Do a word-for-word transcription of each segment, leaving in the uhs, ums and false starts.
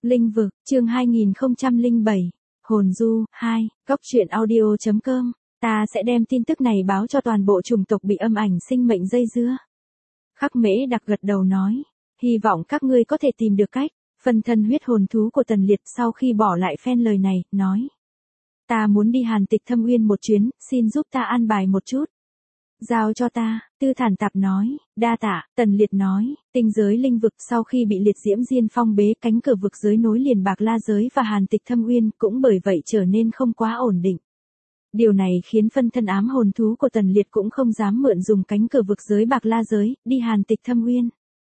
Linh vực, chương hai nghìn không trăm lẻ bảy, Hồn Du, hai, Góc truyện audio.com, ta sẽ đem tin tức này báo cho toàn bộ chủng tộc bị âm ảnh sinh mệnh dây dưa. Khắc Mễ Đặc gật đầu nói, hy vọng các ngươi có thể tìm được cách. Phân thân huyết hồn thú của Tần Liệt sau khi bỏ lại phen lời này, nói. Ta muốn đi Hàn Tịch Thâm Uyên một chuyến, xin giúp ta an bài một chút. Giao cho ta, Tư Thản Tạp nói, đa tạ. Tần Liệt nói, tinh giới linh vực sau khi bị liệt diễm diên phong bế, cánh cửa vực giới nối liền Bạc La giới và Hàn Tịch Thâm Uyên cũng bởi vậy trở nên không quá ổn định. Điều này khiến phân thân ám hồn thú của Tần Liệt cũng không dám mượn dùng cánh cửa vực giới Bạc La giới, đi Hàn Tịch Thâm Uyên.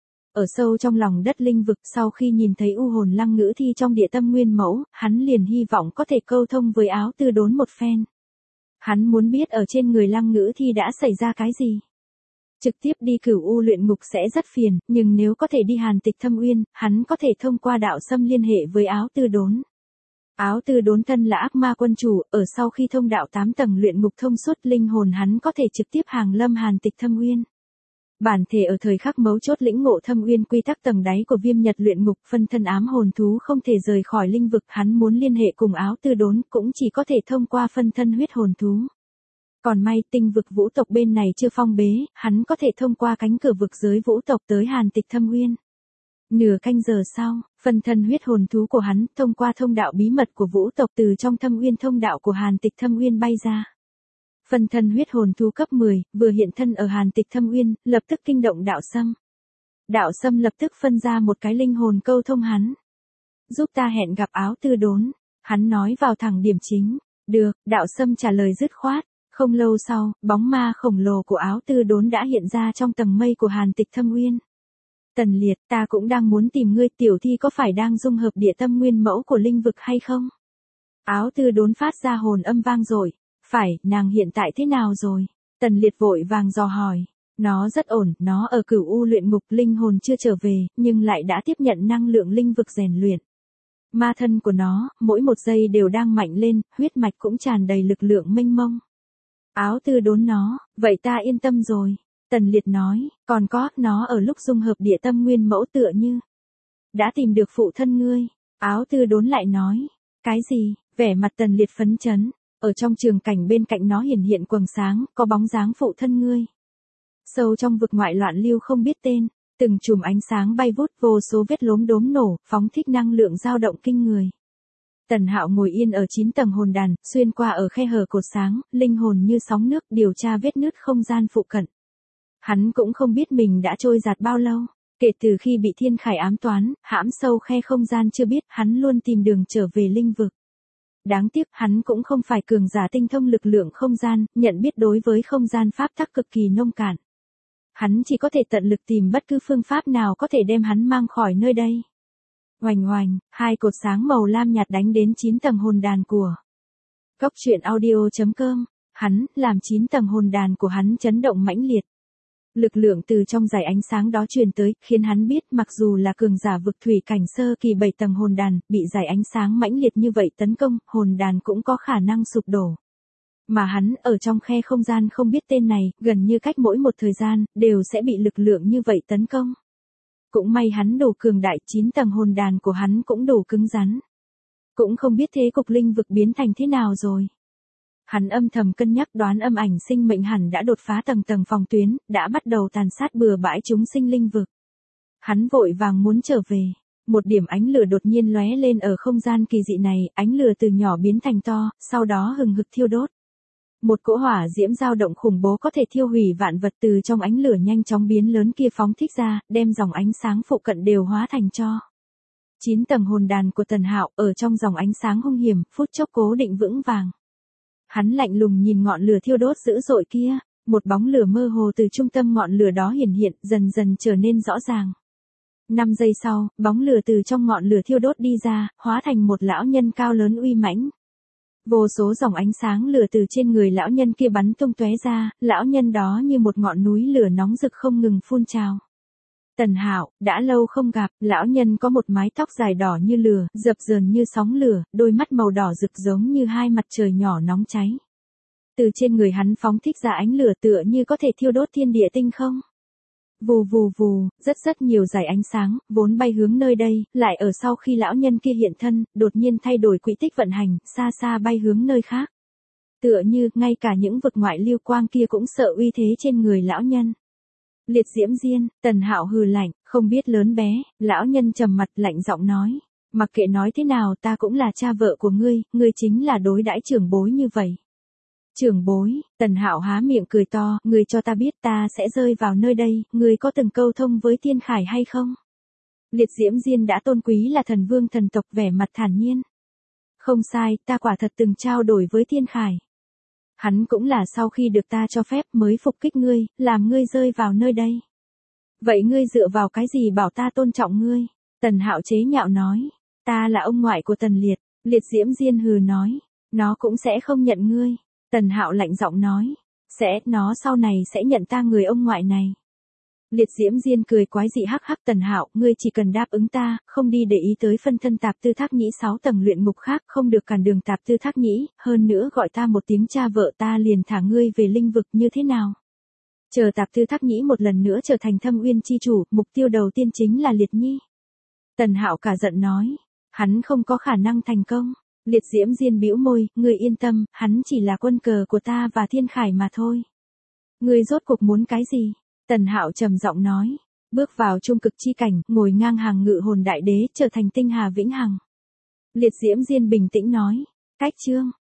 Ở sâu trong lòng đất linh vực, sau khi nhìn thấy u hồn lăng ngữ thi trong địa tâm nguyên mẫu, hắn liền hy vọng có thể câu thông với Áo Tư Đốn một phen. Hắn muốn biết ở trên người lăng ngữ thi đã xảy ra cái gì. Trực tiếp đi Cửu U luyện ngục sẽ rất phiền, nhưng nếu có thể đi Hàn Tịch Thâm Uyên, hắn có thể thông qua đạo xâm liên hệ với Áo Tư Đốn. Áo Tư Đốn thân là ác ma quân chủ, ở sau khi thông đạo tám tầng luyện ngục thông suốt linh hồn, hắn có thể trực tiếp hàng lâm Hàn Tịch Thâm Uyên. Bản thể ở thời khắc mấu chốt lĩnh ngộ Thâm Uyên quy tắc tầng đáy của Viêm Nhật luyện ngục, phân thân ám hồn thú không thể rời khỏi linh vực, hắn muốn liên hệ cùng Áo Tư Đốn cũng chỉ có thể thông qua phân thân huyết hồn thú. Còn may tinh vực vũ tộc bên này chưa phong bế, hắn có thể thông qua cánh cửa vực giới vũ tộc tới Hàn Tịch Thâm Uyên. Nửa canh giờ sau, phân thân huyết hồn thú của hắn thông qua thông đạo bí mật của vũ tộc từ trong Thâm Uyên thông đạo của Hàn Tịch Thâm Uyên bay ra. Phân thân huyết hồn thú cấp mười, vừa hiện thân ở Hàn Tịch Thâm Uyên, lập tức kinh động đạo sâm. Đạo sâm lập tức phân ra một cái linh hồn câu thông hắn. Giúp ta hẹn gặp Áo Tư Đốn, hắn nói vào thẳng điểm chính. Được, đạo sâm trả lời dứt khoát. Không lâu sau, bóng ma khổng lồ của Áo Tư Đốn đã hiện ra trong tầng mây của Hàn Tịch Thâm Uyên. Tần Liệt, ta cũng đang muốn tìm ngươi, tiểu thi có phải đang dung hợp địa tâm nguyên mẫu của linh vực hay không? Áo Tư Đốn phát ra hồn âm vang dội. Phải, nàng hiện tại thế nào rồi? Tần Liệt vội vàng dò hỏi. Nó rất ổn, nó ở Cửu U luyện ngục, linh hồn chưa trở về, nhưng lại đã tiếp nhận năng lượng linh vực rèn luyện. Ma thân của nó, mỗi một giây đều đang mạnh lên, huyết mạch cũng tràn đầy lực lượng mênh mông. Áo Tư Đốn nó, vậy ta yên tâm rồi. Tần Liệt nói, còn có, nó ở lúc dung hợp địa tâm nguyên mẫu tựa như đã tìm được phụ thân ngươi. Áo Tư Đốn lại nói, cái gì? Vẻ mặt Tần Liệt phấn chấn. Ở trong trường cảnh bên cạnh nó hiển hiện quầng sáng, có bóng dáng phụ thân ngươi. Sâu trong vực ngoại loạn lưu không biết tên, từng chùm ánh sáng bay vút, vô số vết lốm đốm nổ, phóng thích năng lượng dao động kinh người. Tần Hạo ngồi yên ở chín tầng hồn đàn, xuyên qua ở khe hở cột sáng, linh hồn như sóng nước điều tra vết nứt không gian phụ cận. Hắn cũng không biết mình đã trôi giạt bao lâu, kể từ khi bị thiên khải ám toán, hãm sâu khe không gian chưa biết, hắn luôn tìm đường trở về linh vực. Đáng tiếc hắn cũng không phải cường giả tinh thông lực lượng không gian, nhận biết đối với không gian pháp tắc cực kỳ nông cạn. Hắn chỉ có thể tận lực tìm bất cứ phương pháp nào có thể đem hắn mang khỏi nơi đây. Oành oành, hai cột sáng màu lam nhạt đánh đến chín tầng hồn đàn của Góc truyện audio.com, hắn, làm chín tầng hồn đàn của hắn chấn động mãnh liệt. Lực lượng từ trong dải ánh sáng đó truyền tới, khiến hắn biết mặc dù là cường giả vực thủy cảnh sơ kỳ bảy tầng hồn đàn, bị dải ánh sáng mãnh liệt như vậy tấn công, hồn đàn cũng có khả năng sụp đổ. Mà hắn, ở trong khe không gian không biết tên này, gần như cách mỗi một thời gian, đều sẽ bị lực lượng như vậy tấn công. Cũng may hắn đủ cường đại, chín tầng hồn đàn của hắn cũng đủ cứng rắn. Cũng không biết thế cục linh vực biến thành thế nào rồi. Hắn âm thầm cân nhắc, đoán âm ảnh sinh mệnh hẳn đã đột phá tầng tầng phòng tuyến, đã bắt đầu tàn sát bừa bãi chúng sinh linh vực. Hắn vội vàng muốn trở về. Một điểm ánh lửa đột nhiên lóe lên ở không gian kỳ dị này, ánh lửa từ nhỏ biến thành to, sau đó hừng hực thiêu đốt. Một cỗ hỏa diễm dao động khủng bố có thể thiêu hủy vạn vật, từ trong ánh lửa nhanh chóng biến lớn kia phóng thích ra, đem dòng ánh sáng phụ cận đều hóa thành tro. Chín tầng hồn đàn của Tần Hạo, ở trong dòng ánh sáng hung hiểm, phút chốc cố định vững vàng. Hắn lạnh lùng nhìn ngọn lửa thiêu đốt dữ dội kia, một bóng lửa mơ hồ từ trung tâm ngọn lửa đó hiển hiện, dần dần trở nên rõ ràng. Năm giây sau, bóng lửa từ trong ngọn lửa thiêu đốt đi ra, hóa thành một lão nhân cao lớn uy mãnh. Vô số dòng ánh sáng lửa từ trên người lão nhân kia bắn tung tóe ra, lão nhân đó như một ngọn núi lửa nóng rực không ngừng phun trào. Tần Hạo, đã lâu không gặp, lão nhân có một mái tóc dài đỏ như lửa, dập dờn như sóng lửa, đôi mắt màu đỏ rực giống như hai mặt trời nhỏ nóng cháy. Từ trên người hắn phóng thích ra ánh lửa tựa như có thể thiêu đốt thiên địa tinh không. Vù vù vù, rất rất nhiều dải ánh sáng, vốn bay hướng nơi đây, lại ở sau khi lão nhân kia hiện thân, đột nhiên thay đổi quỹ tích vận hành, xa xa bay hướng nơi khác. Tựa như, ngay cả những vực ngoại lưu quang kia cũng sợ uy thế trên người lão nhân. Liệt diễm diên, Tần Hạo hừ lạnh, không biết lớn bé, lão nhân trầm mặt lạnh giọng nói. Mặc kệ nói thế nào ta cũng là cha vợ của ngươi, ngươi chính là đối đãi trưởng bối như vậy. Trưởng bối, Tần Hạo há miệng cười to, ngươi cho ta biết ta sẽ rơi vào nơi đây, ngươi có từng câu thông với Thiên Khải hay không? Liệt diễm diên đã tôn quý là thần vương thần tộc, vẻ mặt thản nhiên. Không sai, ta quả thật từng trao đổi với Thiên Khải. Hắn cũng là sau khi được ta cho phép mới phục kích ngươi, làm ngươi rơi vào nơi đây. Vậy ngươi dựa vào cái gì bảo ta tôn trọng ngươi? Tần Hạo chế nhạo nói, ta là ông ngoại của Tần Liệt. Liệt diễm diên hừ nói, nó cũng sẽ không nhận ngươi. Tần Hạo lạnh giọng nói, sẽ, nó sau này sẽ nhận ta người ông ngoại này. Liệt diễm diên cười quái dị hắc hắc. Tần Hạo, ngươi chỉ cần đáp ứng ta, không đi để ý tới phân thân Tạp Tư Thác Nhĩ sáu tầng luyện ngục khác, không được cản đường Tạp Tư Thác Nhĩ, hơn nữa gọi ta một tiếng cha vợ, ta liền thả ngươi về linh vực, như thế nào? Chờ Tạp Tư Thác Nhĩ một lần nữa trở thành Thâm Uyên chi chủ, mục tiêu đầu tiên chính là Liệt Nhi. Tần Hạo cả giận nói, hắn không có khả năng thành công. Liệt diễm diên bĩu môi, ngươi yên tâm, hắn chỉ là quân cờ của ta và Thiên Khải mà thôi. Ngươi rốt cuộc muốn cái gì? Tần Hạo trầm giọng nói, bước vào trung cực chi cảnh, ngồi ngang hàng ngự hồn đại đế, trở thành tinh hà vĩnh hằng. Liệt diễm diên bình tĩnh nói, cách chương.